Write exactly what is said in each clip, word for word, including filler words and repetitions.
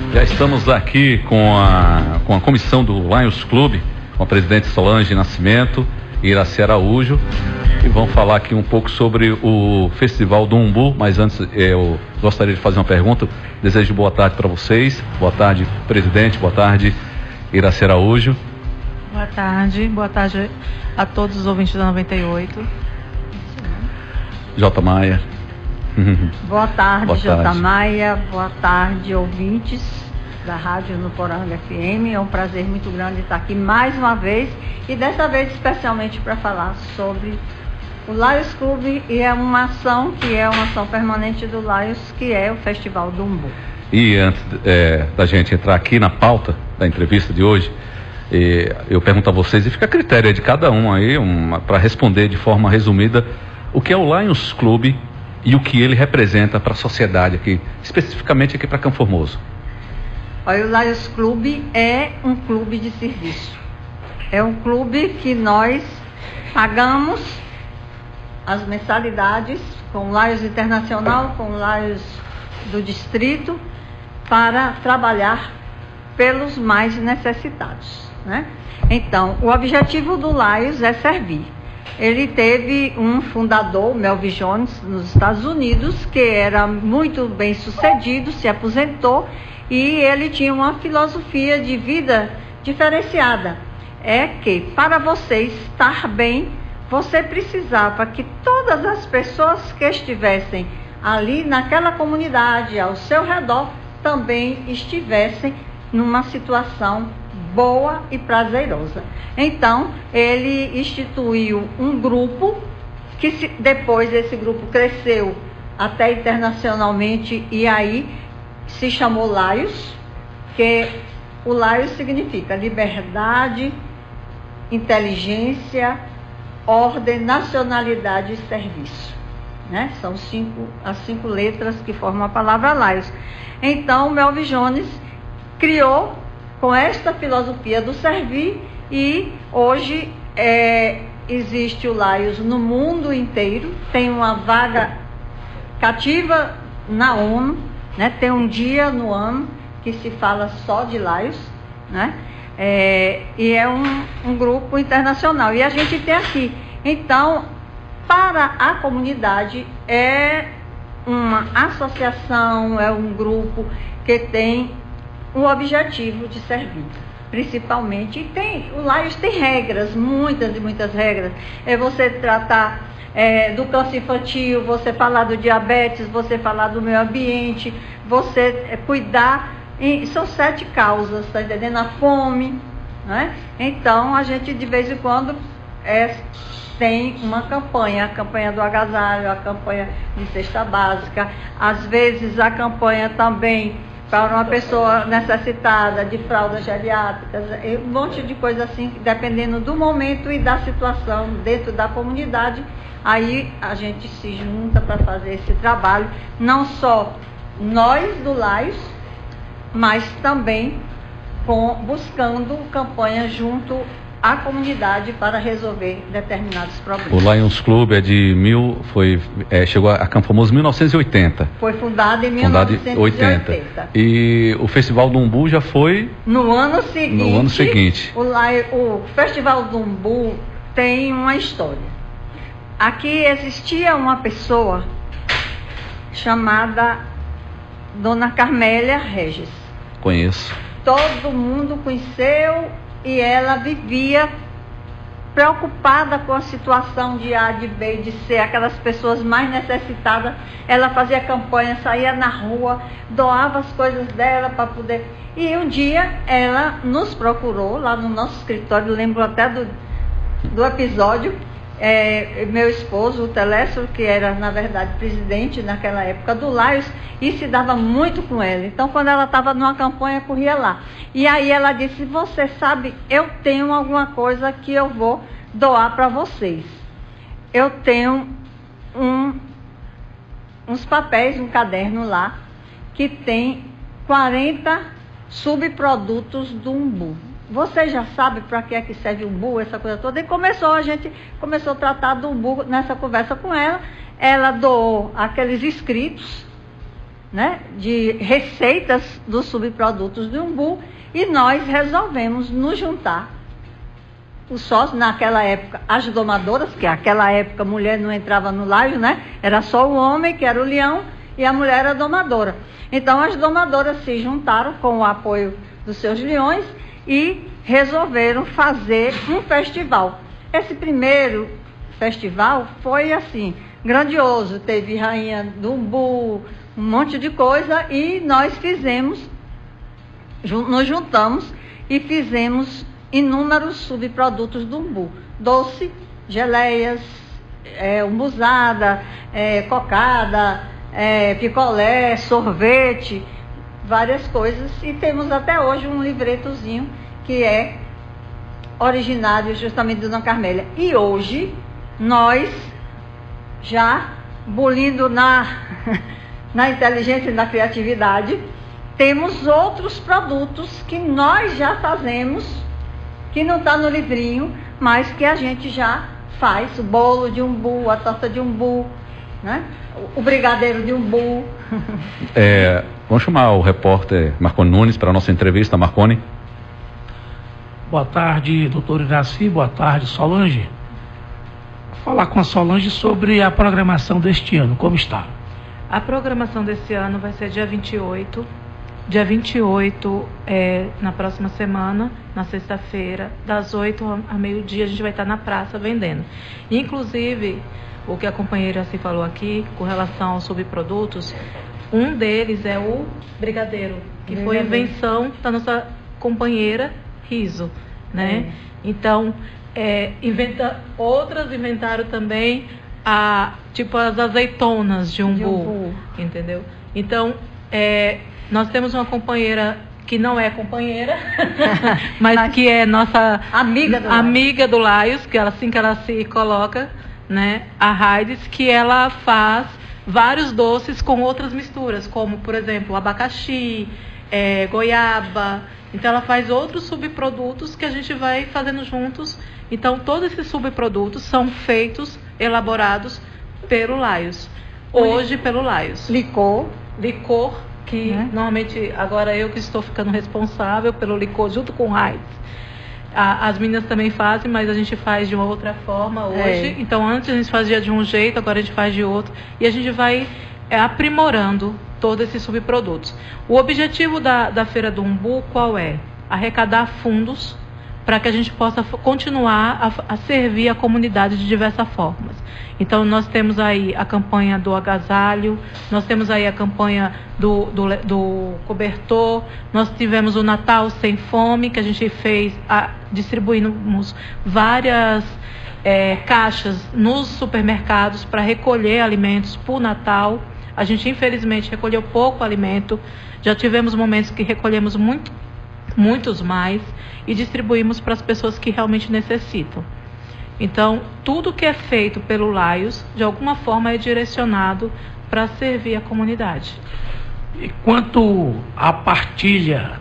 Já estamos aqui com a, com a comissão do Lions Club, com a presidente Solange Nascimento e Iraci Araújo, e vamos falar aqui um pouco sobre o Festival do Umbu. Mas antes eu gostaria de fazer uma pergunta. Desejo boa tarde para vocês. Boa tarde, presidente. Boa tarde, Iraci Araújo. Boa tarde, boa tarde a todos os ouvintes da noventa e oito. J. Maia. Boa tarde, Boa J. tarde. Maia. Boa tarde, ouvintes da Rádio Nuporanga F M. É um prazer muito grande estar aqui mais uma vez, e dessa vez especialmente para falar sobre o Lions Club, e é uma ação que é uma ação permanente do Lions, que é o Festival do Umbu. E antes é, da gente entrar aqui na pauta da entrevista de hoje, é, eu pergunto a vocês, e fica a critério de cada um aí, para responder de forma resumida, o que é o Lions Club e o que ele representa para a sociedade aqui, especificamente aqui para Campo Formoso. Olha, o Lions Club é um clube de serviço. É um clube que nós pagamos as mensalidades com o Lions Internacional, com o Lions do Distrito, para trabalhar pelos mais necessitados, né? Então, o objetivo do Lions é servir. Ele teve um fundador, Melvin Jones, nos Estados Unidos, que era muito bem sucedido, se aposentou, e ele tinha uma filosofia de vida diferenciada. É que para você estar bem, você precisava que todas as pessoas que estivessem ali naquela comunidade, ao seu redor, também estivessem numa situação boa e prazerosa. Então, ele instituiu um grupo, que se, depois esse grupo cresceu até internacionalmente, e aí se chamou Lions, que o Lions significa liberdade, inteligência, ordem, nacionalidade e serviço, né? São cinco, as cinco letras que formam a palavra Lions. Então, Melvin Jones criou com esta filosofia do servir, e hoje é, existe o Lions no mundo inteiro, tem uma vaga cativa na ONU, né? Tem um dia no ano que se fala só de Lions, né? É, e é um, um grupo internacional, e a gente tem aqui. Então, para a comunidade, é uma associação, é um grupo que tem o objetivo de servir, principalmente. E tem, o Lions tem regras, muitas e muitas regras. É você tratar é, do câncer infantil, você falar do diabetes, você falar do meio ambiente, você é, cuidar, e são sete causas, está entendendo? A fome, né? Então, a gente de vez em quando é, tem uma campanha, a campanha do agasalho, a campanha de cesta básica, às vezes a campanha também para uma pessoa necessitada de fraldas geriátricas, um monte de coisa assim, dependendo do momento e da situação dentro da comunidade. Aí a gente se junta para fazer esse trabalho, não só nós do Lions, mas também com, buscando campanhas junto à comunidade para resolver determinados problemas. O Lions Club é de mil, foi, é, chegou a Campo Formoso em mil novecentos e oitenta. Foi fundado em mil Fundado novecentos e oitenta. oitenta. E o Festival do Umbu já foi no ano seguinte. No ano seguinte. O, o Festival do Umbu tem uma história. Aqui existia uma pessoa chamada Dona Carmélia Regis. Conheço. Todo mundo conheceu, e ela vivia preocupada com a situação de A, de B, de C, aquelas pessoas mais necessitadas. Ela fazia campanha, saía na rua, doava as coisas dela para poder... E um dia ela nos procurou lá no nosso escritório, lembro até do, do episódio, é, meu esposo, o Telécio, que era na verdade presidente naquela época do Lions, e se dava muito com ela. Então, quando ela estava numa campanha, corria lá. E aí ela disse: você sabe, eu tenho alguma coisa que eu vou doar para vocês. Eu tenho um, uns papéis, um caderno lá, que tem quarenta subprodutos do umbu. Você já sabe para que é que serve o umbu, essa coisa toda? E começou, a gente começou a tratar do umbu nessa conversa com ela. Ela doou aqueles escritos né, de receitas dos subprodutos do umbu, e nós resolvemos nos juntar. Os sócios, naquela época, as domadoras, que naquela época a mulher não entrava no laio, né? Era só o homem, que era o leão, e a mulher era a domadora. Então as domadoras se juntaram com o apoio dos seus leões e resolveram fazer um festival. Esse primeiro festival foi assim, grandioso, teve rainha do umbu, um monte de coisa, e nós fizemos, nos juntamos e fizemos inúmeros subprodutos do umbu. Doce, geleias, é, umbuzada, é, cocada, é, picolé, sorvete, várias coisas. E temos até hoje um livretozinho que é originário justamente de Dona Carmélia. E hoje, nós, já bulindo na, na inteligência e na criatividade, temos outros produtos que nós já fazemos, que não está no livrinho, mas que a gente já faz. O bolo de umbu, a torta de umbu, né? O brigadeiro de umbu. É, vamos chamar o repórter Marconi Nunes para a nossa entrevista. Marconi. Boa tarde, doutor Iraci. Boa tarde, Solange. Vou falar com a Solange sobre a programação deste ano, como está? A programação desse ano vai ser dia vinte e oito. Dia vinte e oito, é, na próxima semana, na sexta-feira, das oito a meio-dia, a gente vai estar na praça vendendo. Inclusive, o que a companheira se falou aqui, com relação aos subprodutos, um deles é o brigadeiro, que brigadeiro. Foi invenção da nossa companheira Riso, né? É. Então, é, inventa, outras inventaram também, a, tipo as azeitonas de umbu, de umbu. Entendeu? Então, é... nós temos uma companheira que não é companheira, mas, mas que é nossa amiga do, amiga do Laios, que ela, assim que ela se coloca, né, a Raides, que ela faz vários doces com outras misturas, como, por exemplo, abacaxi, é, goiaba. Então, ela faz outros subprodutos que a gente vai fazendo juntos. Então, todos esses subprodutos são feitos, elaborados pelo Laios. Hoje, pelo Laios. Licor. Licor. Que é. Normalmente agora eu que estou ficando responsável pelo licor junto com o Raids. As meninas também fazem, mas a gente faz de uma outra forma hoje. É. Então antes a gente fazia de um jeito, agora a gente faz de outro. E a gente vai é, aprimorando todos esses subprodutos. O objetivo da, da Feira do Umbu qual é? Arrecadar fundos para que a gente possa continuar a, a servir a comunidade de diversas formas. Então, nós temos aí a campanha do agasalho, nós temos aí a campanha do, do, do cobertor, nós tivemos o Natal Sem Fome, que a gente fez, a, distribuímos várias é, caixas nos supermercados para recolher alimentos para o Natal. A gente, infelizmente, recolheu pouco alimento, já tivemos momentos que recolhemos muito, muitos mais e distribuímos para as pessoas que realmente necessitam. Então, tudo que é feito pelo Laios, de alguma forma, é direcionado para servir a comunidade. E quanto à partilha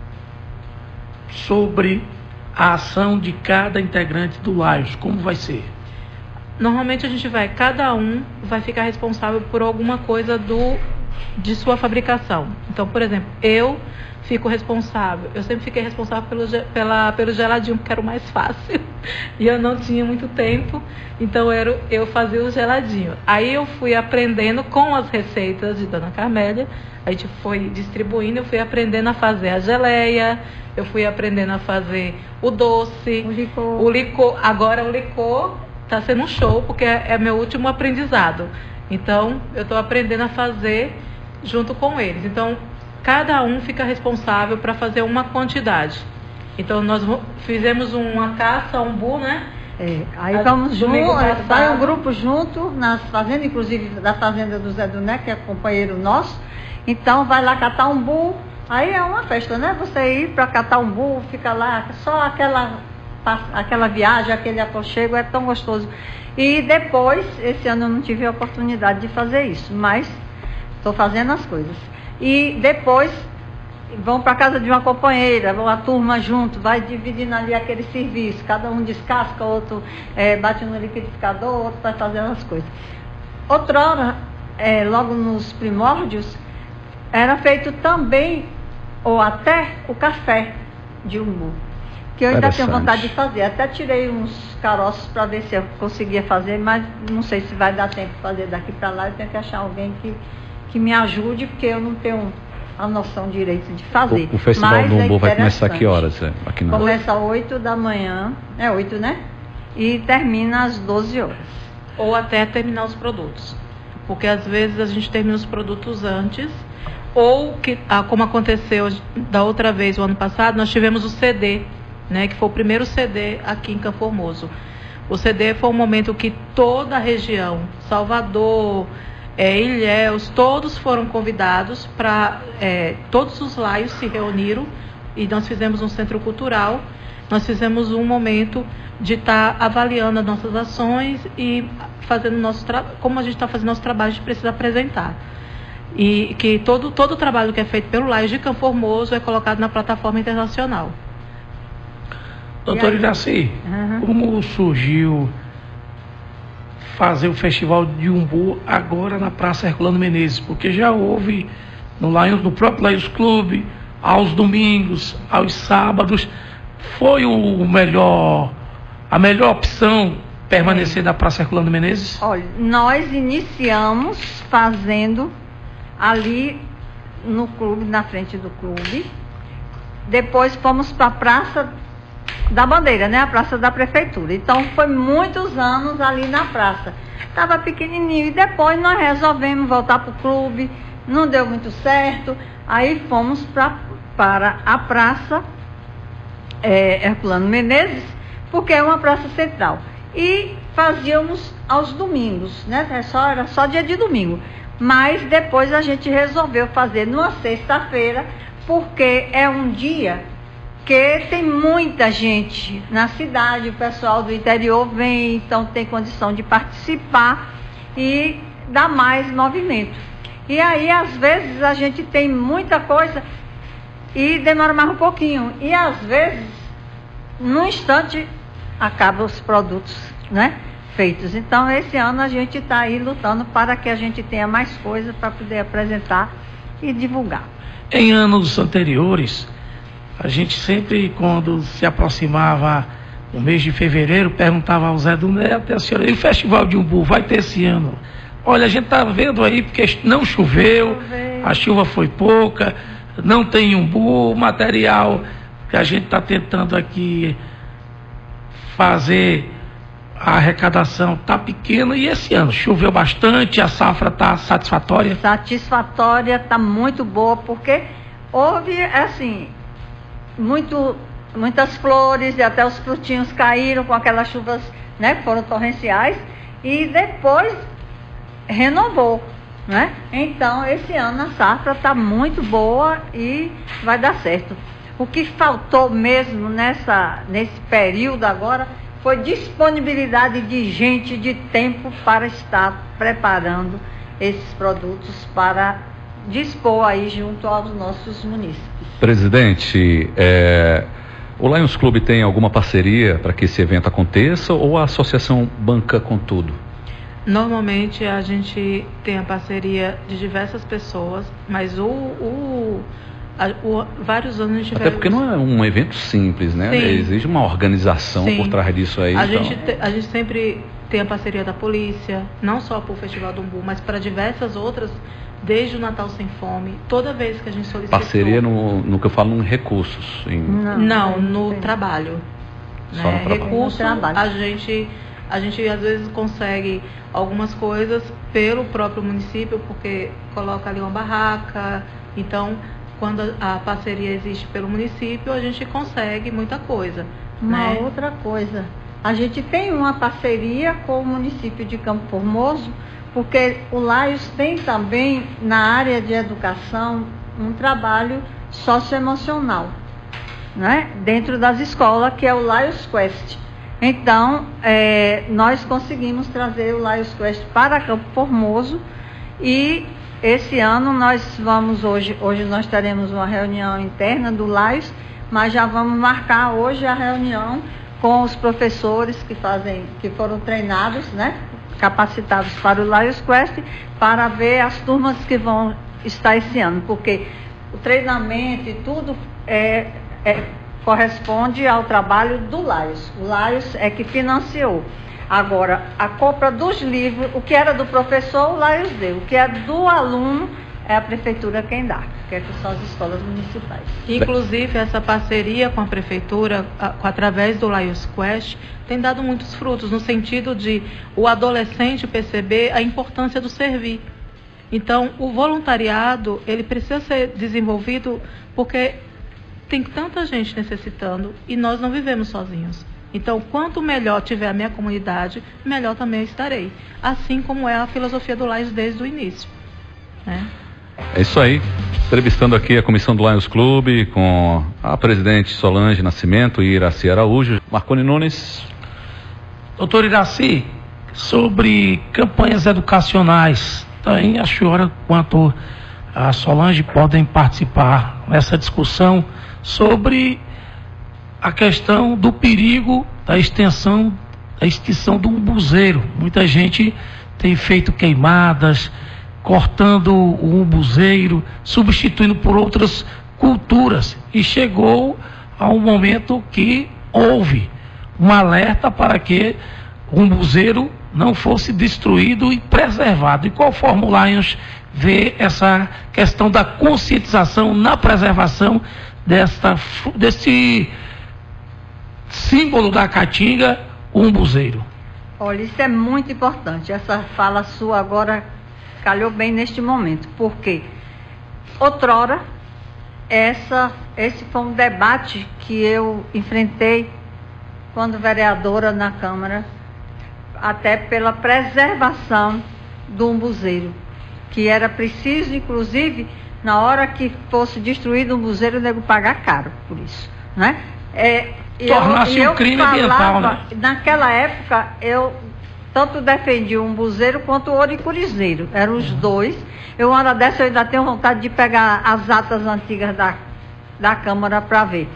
sobre a ação de cada integrante do Laios, como vai ser? Normalmente a gente vai, cada um vai ficar responsável por alguma coisa do, de sua fabricação. Então, por exemplo, eu fico responsável, eu sempre fiquei responsável pelo, pela, pelo geladinho, porque era o mais fácil, e eu não tinha muito tempo, então era, eu fazia o geladinho. Aí eu fui aprendendo com as receitas de Dona Carmélia, a gente foi distribuindo, eu fui aprendendo a fazer a geleia, eu fui aprendendo a fazer o doce, o licor, o licor. Agora o licor está sendo um show, porque é, é meu último aprendizado, então eu estou aprendendo a fazer junto com eles. Então, cada um fica responsável para fazer uma quantidade. Então, nós fizemos uma caça, um umbu, né? É, aí a, vamos junto, vai um grupo junto, nas fazendas, inclusive da fazenda do Zé Duné, que é companheiro nosso. Então, vai lá catar umbu. Aí é uma festa, né? Você ir para catar umbu, fica lá, só aquela, aquela viagem, aquele aconchego, é tão gostoso. E depois, esse ano eu não tive a oportunidade de fazer isso, mas estou fazendo as coisas. E depois vão para casa de uma companheira, vão a turma junto, vai dividindo ali aquele serviço, cada um descasca, outro é, bate no liquidificador, outro vai fazendo as coisas. Outrora, é, logo nos primórdios, era feito também, ou até, o café de umbu, que eu ainda tenho vontade de fazer. Até tirei uns caroços para ver se eu conseguia fazer, mas não sei se vai dar tempo de fazer daqui para lá. Eu tenho que achar alguém que, que me ajude, porque eu não tenho a noção direito de fazer. O, o Festival mas do Umbu é vai começar a que horas? É, aqui na... Começa às oito da manhã, é oito, né? E termina às doze horas. Ou até terminar os produtos. Porque às vezes a gente termina os produtos antes, ou que, ah, como aconteceu da outra vez, o ano passado, nós tivemos o C D, né, que foi o primeiro C D aqui em Campo Formoso. O C D foi um momento que toda a região, Salvador, é, Ilhéus, todos foram convidados para, é, todos os laios se reuniram e nós fizemos um centro cultural, nós fizemos um momento de estar tá avaliando as nossas ações e fazendo nosso trabalho, como a gente está fazendo nosso trabalho, a gente precisa apresentar. E que todo, todo o trabalho que é feito pelo Laios de Campo Formoso é colocado na plataforma internacional. Doutor Iraci, uhum. como surgiu fazer o Festival de Umbu agora na Praça Herculano Menezes? Porque já houve no, Lions, no próprio Lions Clube, aos domingos, aos sábados. Foi o melhor, a melhor opção permanecer é. na Praça Herculano Menezes? Olha, nós iniciamos fazendo ali no clube, na frente do clube. Depois fomos para a Praça da Bandeira, né? A Praça da Prefeitura. Então foi muitos anos ali na praça. Estava pequenininho e depois nós resolvemos voltar para o clube. Não deu muito certo. Aí fomos pra, para a Praça é, Herculano Menezes, porque é uma praça central. E fazíamos aos domingos, né? É só, era só dia de domingo. Mas depois a gente resolveu fazer numa sexta-feira, porque é um dia que tem muita gente na cidade, o pessoal do interior vem, então tem condição de participar e dá mais movimento. E aí, às vezes, a gente tem muita coisa e demora mais um pouquinho. E, às vezes, num instante, acabam os produtos, né, feitos. Então, esse ano a gente está aí lutando para que a gente tenha mais coisas para poder apresentar e divulgar. Em anos anteriores, a gente sempre, quando se aproximava o mês de fevereiro, perguntava ao Zé do Neto e a senhora, e o Festival de Umbu vai ter esse ano? Olha, a gente está vendo aí, porque não choveu, choveu, a chuva foi pouca, não tem umbu, o material que a gente está tentando aqui fazer, a arrecadação está pequena, e esse ano choveu bastante, a safra está satisfatória? Satisfatória, está muito boa, porque houve, assim, muito, muitas flores e até os frutinhos caíram com aquelas chuvas, né, que foram torrenciais, e depois renovou, né? Então, esse ano a safra está muito boa e vai dar certo. O que faltou mesmo nessa, nesse período agora foi disponibilidade de gente, de tempo para estar preparando esses produtos para dispor aí junto aos nossos munícipes. Presidente, é, o Lions Clube tem alguma parceria para que esse evento aconteça ou a associação banca com tudo? Normalmente a gente tem a parceria de diversas pessoas, mas o, o, a, o vários anos a gente Até porque não é um evento simples, né? Sim. Exige uma organização Sim. por trás disso aí. A, então... gente te, a gente sempre tem a parceria da polícia, não só para o Festival do Umbu, mas para diversas outras, desde o Natal Sem Fome. Toda vez que a gente solicitou... Parceria no, no que eu falo, em recursos? Em... Não, não, no sim. trabalho. Só né? no trabalho. Recurso, no trabalho. a gente... A gente às vezes consegue algumas coisas pelo próprio município, porque coloca ali uma barraca. Então, quando a parceria existe pelo município, a gente consegue muita coisa. Uma né? outra coisa, a gente tem uma parceria com o município de Campo Formoso, porque o Laios tem também, na área de educação, um trabalho socioemocional, né? Dentro das escolas, que é o Laios Quest. Então, é, nós conseguimos trazer o Laios Quest para Campo Formoso e esse ano nós vamos hoje, hoje nós teremos uma reunião interna do Laios, mas já vamos marcar hoje a reunião com os professores que fazem, que foram treinados, né, capacitados para o Laios Quest, para ver as turmas que vão está esse ano, porque o treinamento e tudo é, é, corresponde ao trabalho do Laios. O Laios é que financiou. Agora, a compra dos livros, o que era do professor, o Laios deu. O que é do aluno, é a prefeitura quem dá, que é que são as escolas municipais. Inclusive, essa parceria com a prefeitura, a, através do Laios Quest, tem dado muitos frutos, no sentido de o adolescente perceber a importância do servir. Então, o voluntariado, ele precisa ser desenvolvido porque tem tanta gente necessitando e nós não vivemos sozinhos. Então, quanto melhor tiver a minha comunidade, melhor também eu estarei. Assim como é a filosofia do Laios desde o início, né? É isso aí. Entrevistando aqui a comissão do Lions Clube com a presidente Solange Nascimento e Iraci Araújo. Marconi Nunes. Doutor Iraci, sobre campanhas educacionais, também a senhora quanto a Solange podem participar nessa discussão sobre a questão do perigo da extensão, da extinção do umbuzeiro. Muita gente tem feito queimadas, cortando o umbuzeiro, substituindo por outras culturas. E chegou a um momento que houve um alerta para que o umbuzeiro não fosse destruído e preservado. E qual forma o Lions vê essa questão da conscientização na preservação desta, desse símbolo da Caatinga, o umbuzeiro? Olha, isso é muito importante. Essa fala sua agora calhou bem neste momento, porque outrora essa, esse foi um debate que eu enfrentei quando vereadora na Câmara, até pela preservação do umbuzeiro, que era preciso, inclusive, na hora que fosse destruído o umbuzeiro, o nego pagar caro por isso, né? É, Tornar-se um crime ambiental, né? Naquela época, eu tanto defendi o umbuzeiro quanto o ouricurizeiro, eram os dois. Eu, uma hora dessa, eu ainda tenho vontade de pegar as atas antigas da, da Câmara para ver.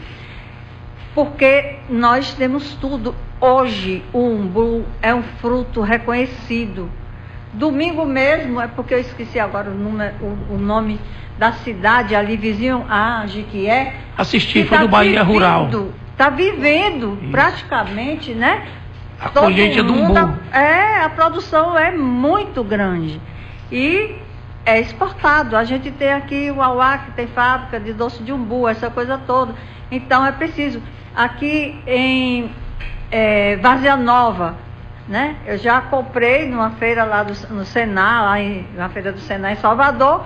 Porque nós temos tudo. Hoje, o umbu é um fruto reconhecido. Domingo mesmo, é porque eu esqueci agora o nome, o, o nome da cidade ali, vizinho, a Jiquié. Assisti, foi tá do Bahia vivendo, Rural. Está vivendo, isso, praticamente, né? A colheita do umbu. É, a produção é muito grande. E é exportado. A gente tem aqui o Auá, que tem fábrica de doce de umbu, essa coisa toda. Então é preciso. Aqui em é, Várzea Nova, né? Eu já comprei numa feira lá do, no Senar, lá em, na feira do Senar em Salvador,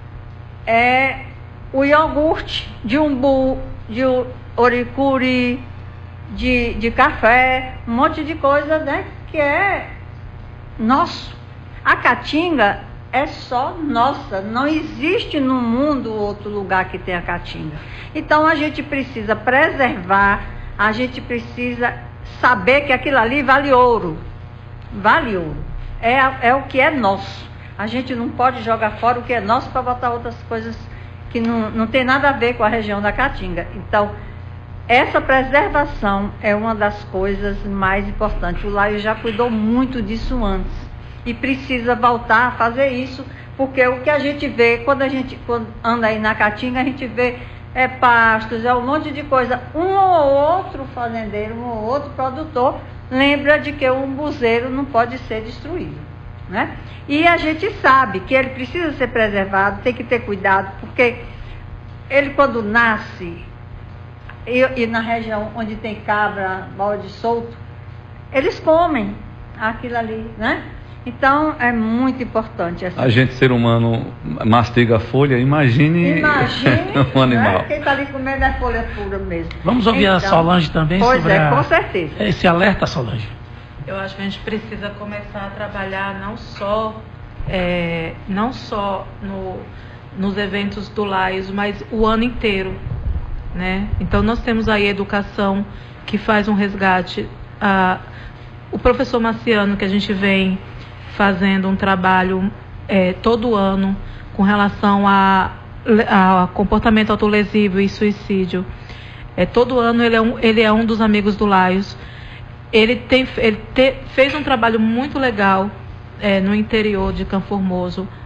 é, o iogurte de umbu, de oricuri, de, de café, um monte de coisa, né? Que é nosso. A Caatinga é só nossa, não existe no mundo outro lugar que tenha Caatinga. Então a gente precisa preservar, a gente precisa saber que aquilo ali vale ouro, vale ouro, é, é o que é nosso. A gente não pode jogar fora o que é nosso para botar outras coisas que não, não tem nada a ver com a região da Caatinga. Então, essa preservação é uma das coisas mais importantes. O Laios já cuidou muito disso antes e precisa voltar a fazer isso, porque o que a gente vê, quando a gente quando anda aí na Caatinga, a gente vê é pastos, é um monte de coisa. Um ou outro fazendeiro, um ou outro produtor lembra de que o umbuzeiro não pode ser destruído, né? E a gente sabe que ele precisa ser preservado, tem que ter cuidado, porque ele quando nasce, e, e na região onde tem cabra, bode solto, eles comem aquilo ali, né? Então, é muito importante essa. A gente, ser humano, mastiga a folha, imagine, imagine um animal. Né? Quem está ali comendo é folha pura mesmo. Vamos ouvir então, a Solange também pois sobre é, a, com certeza. esse alerta, Solange. Eu acho que a gente precisa começar a trabalhar não só, é, não só no, nos eventos do Laios, mas o ano inteiro, né? Então, nós temos aí a educação que faz um resgate. A, o professor Marciano, que a gente vem fazendo um trabalho é, todo ano com relação a, a comportamento autolesivo e suicídio. É, todo ano ele é, um, ele é um dos amigos do Laios. Ele, tem, ele te, fez um trabalho muito legal é, no interior de Campo Formoso,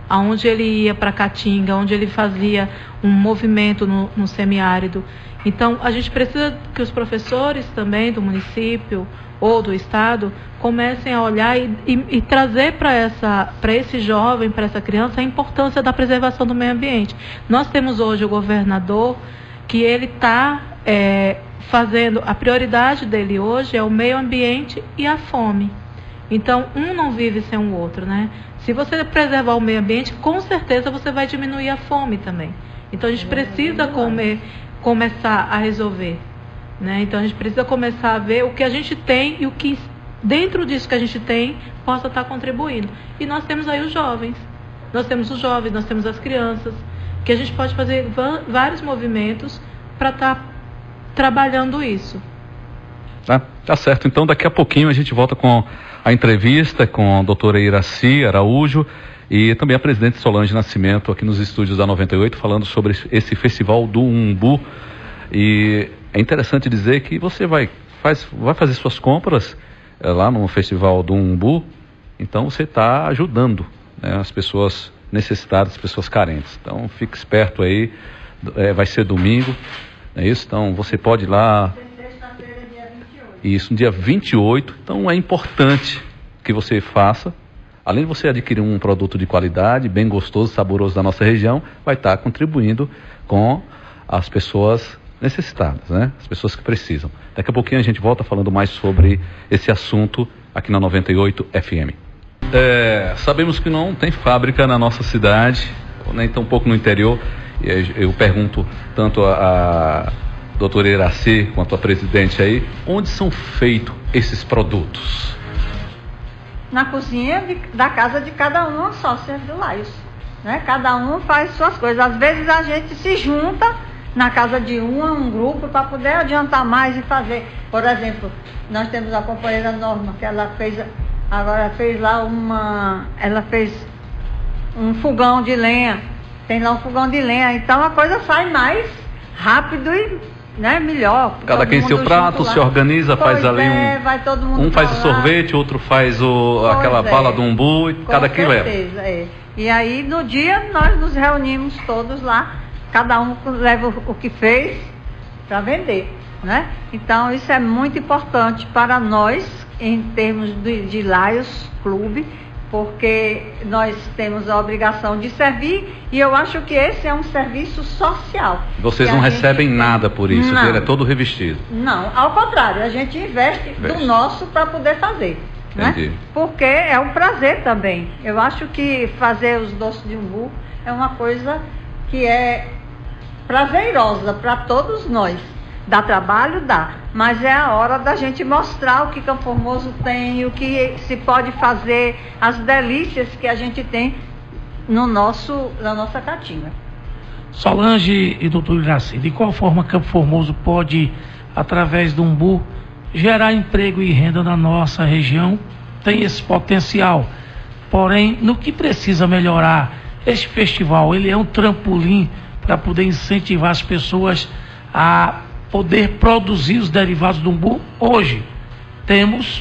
aonde ele ia para a Caatinga, onde ele fazia um movimento no, no semiárido. Então, a gente precisa que os professores também do município ou do estado comecem a olhar e, e, e trazer para essa, para esse jovem, para essa criança, a importância da preservação do meio ambiente. Nós temos hoje o governador que ele está é, fazendo, a prioridade dele hoje é o meio ambiente e a fome. Então, um não vive sem o outro, né? Se você preservar o meio ambiente, com certeza você vai diminuir a fome também. Então, a gente precisa comer, começar a resolver, né? Então, a gente precisa começar a ver o que a gente tem e o que, dentro disso que a gente tem, possa estar contribuindo. E nós temos aí os jovens. Nós temos os jovens, nós temos as crianças, que a gente pode fazer vários movimentos para estar trabalhando isso. Tá, tá certo. Então, daqui a pouquinho a gente volta com a entrevista com a doutora Iracy Araújo e também a presidente Solange Nascimento aqui nos estúdios da noventa e oito, falando sobre esse festival do umbu. E é interessante dizer que você vai, faz, vai fazer suas compras é, lá no festival do umbu, então você está ajudando, né, as pessoas necessitadas, as pessoas carentes. Então fique esperto aí, é, vai ser domingo, não é isso? Então você pode ir lá. Isso, no dia vinte e oito, então é importante que você faça, além de você adquirir um produto de qualidade, bem gostoso, saboroso da nossa região, vai estar contribuindo com as pessoas necessitadas, né? As pessoas que precisam. Daqui a pouquinho a gente volta falando mais sobre esse assunto aqui na noventa e oito F M. É, sabemos que não tem fábrica na nossa cidade, nem tão pouco no interior, e eu pergunto tanto a... a doutora Iracy, quanto a presidente aí, onde são feitos esses produtos? Na cozinha de, da casa de cada um, sócia do Laios, né? Cada um faz suas coisas. Às vezes a gente se junta na casa de um, um grupo, para poder adiantar mais e fazer. Por exemplo, nós temos a companheira Norma, que ela fez, agora fez lá uma, ela fez um fogão de lenha, tem lá um fogão de lenha, então a coisa sai mais rápido e, né, melhor. Cada quem seu prato, se organiza, pois faz ali é, um. Vai todo mundo um faz o sorvete, outro faz o, aquela é. bala do umbu, e com cada quem leva. É. E aí no dia nós nos reunimos todos lá, cada um leva o, o que fez para vender, né? Então isso é muito importante para nós em termos de, de Laios Clube, porque nós temos a obrigação de servir e eu acho que esse é um serviço social. Vocês não recebem gente... nada por isso, não. Ele é todo revestido. Não, ao contrário, a gente investe, investe. do nosso para poder fazer. Né? Porque é um prazer também. Eu acho que fazer os doces de umbu é uma coisa que é prazerosa para todos nós. Dá trabalho? Dá. Mas é a hora da gente mostrar o que Campo Formoso tem, o que se pode fazer, as delícias que a gente tem no nosso, na nossa Caatinga. Solange e doutor Iracy, de qual forma Campo Formoso pode, através do umbu, gerar emprego e renda na nossa região? Tem esse potencial. Porém, no que precisa melhorar? Este festival, ele é um trampolim para poder incentivar as pessoas a poder produzir os derivados do umbu. Hoje temos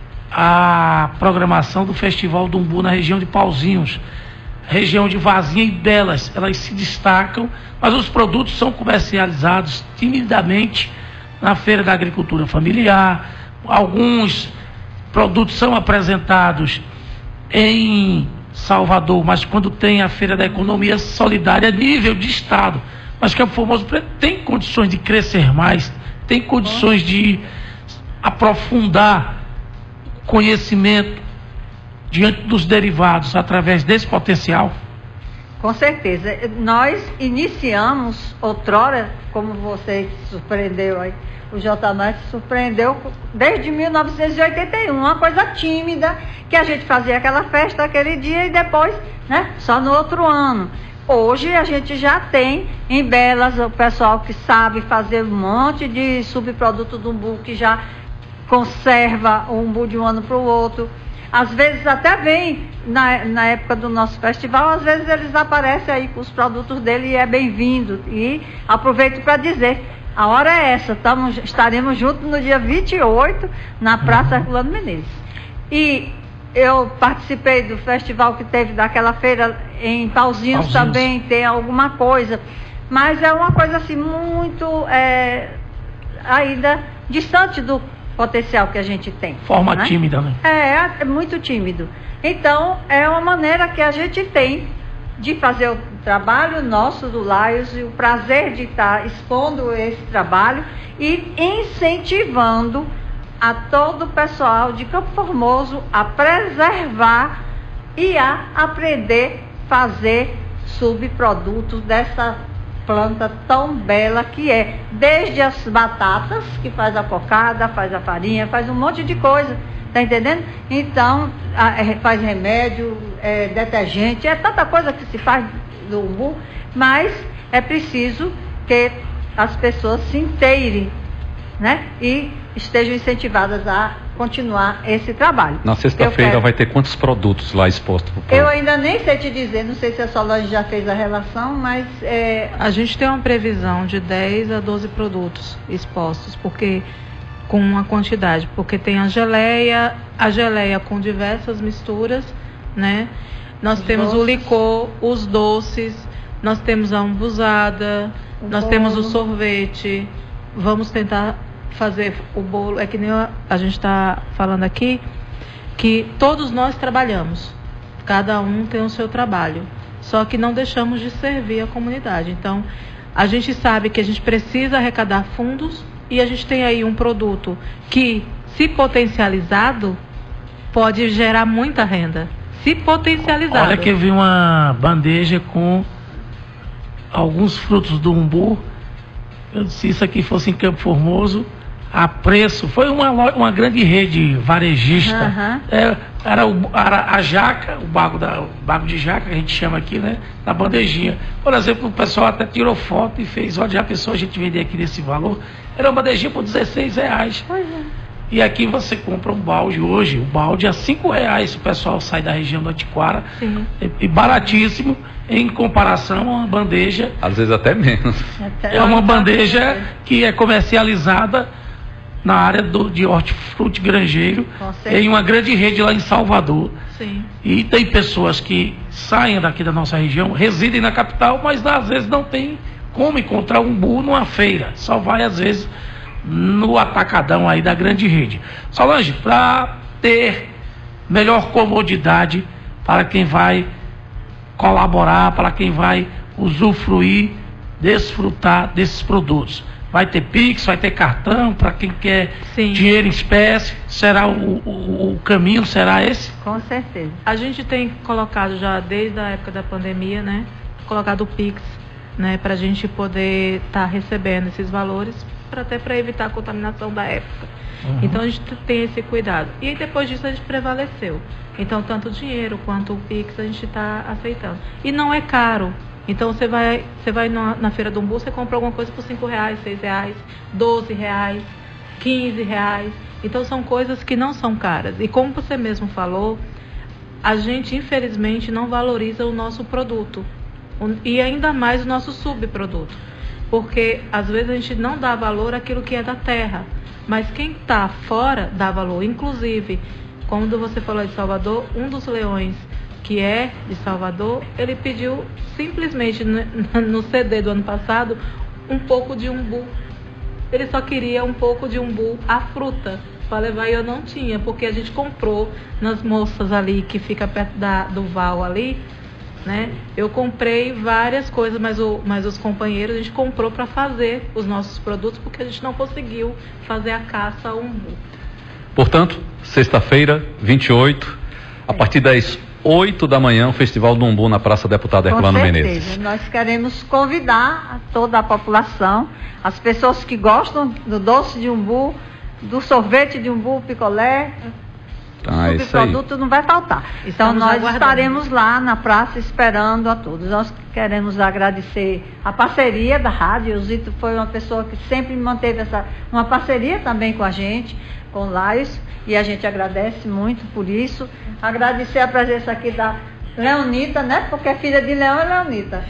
a programação do Festival do Umbu na região de Pauzinhos, região de Vazinha e Belas. Elas se destacam, mas os produtos são comercializados timidamente na Feira da Agricultura Familiar. Alguns produtos são apresentados em Salvador, mas quando tem a Feira da Economia Solidária a nível de Estado. Mas Campo Formoso tem condições de crescer mais, tem condições de aprofundar conhecimento diante dos derivados através desse potencial? Com certeza. Nós iniciamos outrora, como você surpreendeu aí, o J M S surpreendeu desde mil novecentos e oitenta e um, uma coisa tímida, que a gente fazia aquela festa aquele dia e depois, né, só no outro ano. Hoje a gente já tem em Belas o pessoal que sabe fazer um monte de subproduto do umbu, que já conserva o umbu de um ano para o outro. Às vezes até vem, na, na época do nosso festival, às vezes eles aparecem aí com os produtos dele e é bem-vindo. E aproveito para dizer, a hora é essa, tamo, estaremos juntos no dia vinte e oito, na Praça Herculano Menezes. E eu participei do festival que teve daquela feira em Pauzinhos, Pauzinhos. Também tem alguma coisa, mas é uma coisa assim muito é, ainda distante do potencial que a gente tem. Forma né? tímida, né? É, é muito tímido. Então, é uma maneira que a gente tem de fazer o trabalho nosso do Laios e o prazer de estar expondo esse trabalho e incentivando a todo o pessoal de Campo Formoso a preservar e a aprender a fazer subprodutos dessa planta tão bela que é, desde as batatas, que faz a cocada, faz a farinha, faz um monte de coisa, tá entendendo? Então, a, é, faz remédio, é, detergente, é tanta coisa que se faz do umbu, mas é preciso que as pessoas se inteirem, né? E estejam incentivadas a continuar esse trabalho. Na sexta-feira quero... vai ter quantos produtos lá expostos? Eu ainda nem sei te dizer, não sei se a Solange já fez a relação, mas... É... A gente tem uma previsão de dez a doze produtos expostos, porque com uma quantidade, porque tem a geleia, a geleia com diversas misturas, né? Nós os temos doces. O licor, os doces, nós temos a umbuzada, o nós bolo. Temos o sorvete, vamos tentar fazer o bolo, é que nem a, a gente está falando aqui, que todos nós trabalhamos, cada um tem o seu trabalho, só que não deixamos de servir a comunidade. Então, a gente sabe que a gente precisa arrecadar fundos e a gente tem aí um produto que, se potencializado, pode gerar muita renda. Se potencializado. Olha que eu vi uma bandeja com alguns frutos do umbu. Eu disse, se isso aqui fosse em Campo Formoso, a preço, foi uma, uma grande rede varejista, uhum. é, era, o, era a jaca, o bago, da, o bago de jaca, que a gente chama aqui, né, na bandejinha. Por exemplo, o pessoal até tirou foto e fez, olha, já pensou a gente vender aqui nesse valor? Era uma bandejinha por dezesseis reais. Pois é. E aqui você compra um balde hoje, o balde é cinco reais, o pessoal sai da região do Antiquara, e, e baratíssimo, em comparação a uma bandeja... Às vezes até menos. Até é uma bandeja que é comercializada na área do, de hortifruti granjeiro, em uma grande rede lá em Salvador. Sim. E tem pessoas que saem daqui da nossa região, residem na capital, mas às vezes não tem como encontrar um umbu numa feira. Só vai às vezes no atacadão aí da grande rede. Solange, para ter melhor comodidade para quem vai colaborar, para quem vai usufruir, desfrutar desses produtos. Vai ter Pix, vai ter cartão, para quem quer Sim. dinheiro em espécie, será o, o, o caminho, será esse? Com certeza. A gente tem colocado já desde a época da pandemia, né, colocado o Pix, né, para a gente poder estar tá recebendo esses valores, para até para evitar a contaminação da época. Uhum. Então a gente tem esse cuidado. E depois disso a gente prevaleceu. Então tanto o dinheiro quanto o Pix a gente está aceitando. E não é caro. Então você vai, você vai na, na feira do umbu, você compra alguma coisa por cinco reais, seis reais, doze reais, quinze reais. Então são coisas que não são caras. E como você mesmo falou, a gente infelizmente não valoriza o nosso produto. E ainda mais o nosso subproduto. Porque às vezes a gente não dá valor àquilo que é da terra. Mas quem está fora dá valor. Inclusive, quando você falou de Salvador, um dos leões que é de Salvador, ele pediu simplesmente no C D do ano passado um pouco de umbu. Ele só queria um pouco de umbu, a fruta, para levar, e eu não tinha, porque a gente comprou nas moças ali, que fica perto da, do Val ali, né? Eu comprei várias coisas, mas, o, mas os companheiros, a gente comprou para fazer os nossos produtos, porque a gente não conseguiu fazer a caça ao umbu. Portanto, sexta-feira, vinte e oito, a partir das oito da manhã, o Festival do Umbu na Praça Deputado Herculano Menezes. Nós queremos convidar toda a população, as pessoas que gostam do doce de umbu, do sorvete de umbu, picolé, ah, o subproduto não vai faltar. Então Estamos nós aguardando. Estaremos lá na praça esperando a todos. Nós queremos agradecer a parceria da rádio. O Zito foi uma pessoa que sempre manteve essa, uma parceria também com a gente, com o Laios, e a gente agradece muito por isso. Agradecer a presença aqui da Leonita, né? Porque filha de Leão é Leonita.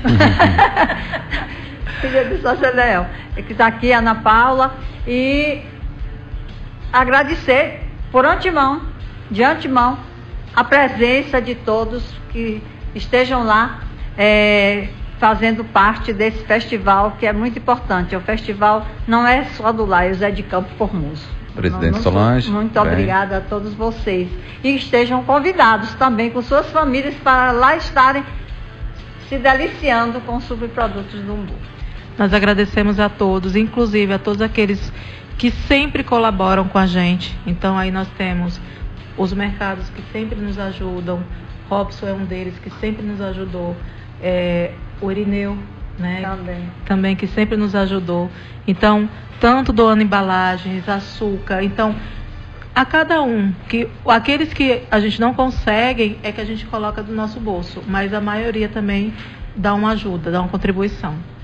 Filha de Sócia Leão. Que está aqui, Ana Paula. E agradecer por antemão, de antemão, a presença de todos que estejam lá é, fazendo parte desse festival, que é muito importante. O festival não é só do Laios, é de Campo Formoso. Presidente muito, Solange. Muito bem. obrigada a todos vocês. E estejam convidados também com suas famílias para lá estarem se deliciando com os subprodutos do umbu. Nós agradecemos a todos, inclusive a todos aqueles que sempre colaboram com a gente. Então aí nós temos os mercados que sempre nos ajudam. Robson é um deles que sempre nos ajudou. É, o Irineu, né? Também. Também que sempre nos ajudou. Então, tanto doando embalagens, açúcar. Então, a cada um, que aqueles que a gente não consegue é que a gente coloca do nosso bolso, mas a maioria também dá uma ajuda, dá uma contribuição.